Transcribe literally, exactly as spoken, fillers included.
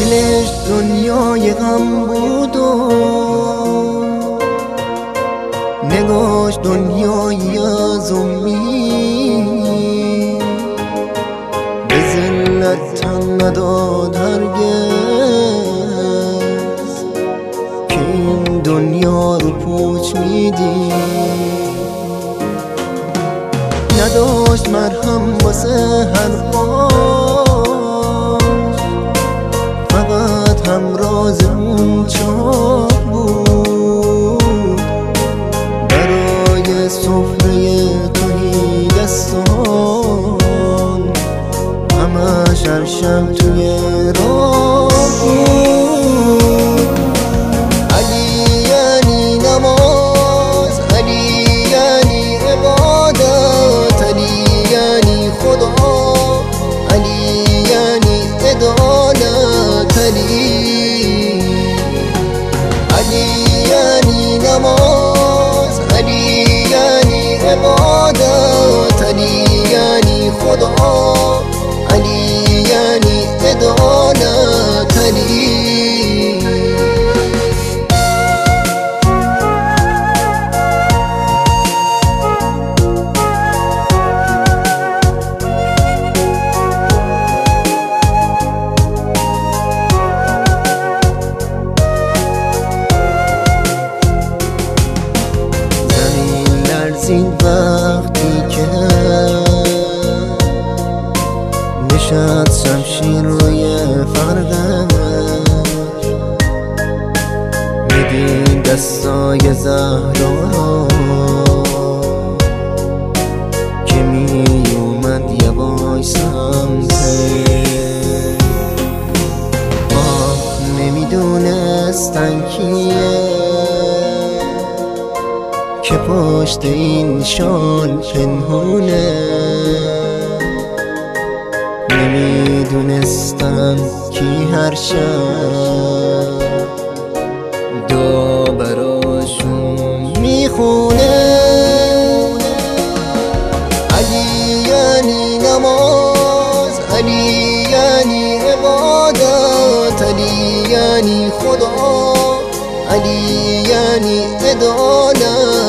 دلش دنیای غم بود و نگاش دنیایی از امید، به ذلت تن نداد هرگز که این دنیا رو پوچ میدی. نداشت مرهم واسه حرفاش، فقط همراز اون چاک بود. برای سفره توی دستان همش هر شب توی راه بود. علی یعنی نماز، علی یعنی عبادت، علی یعنی خدا، علی یعنی عدالت. علی علی یعنی نماز، علی یعنی عبادت، علی یعنی خدا، علی یعنی عدالت. علی این وقتی که نشست شمشیر روی فرقش، میدین دستای زهرا که می اومد یواش سمتش. آه نمیدونستن کیه که پشت این شال پنهونه، نمیدونستن کی هر شب دعا براشون میخونه. علی یعنی نماز، علی یعنی عبادت، علی یعنی خدا، علی یعنی عدالت.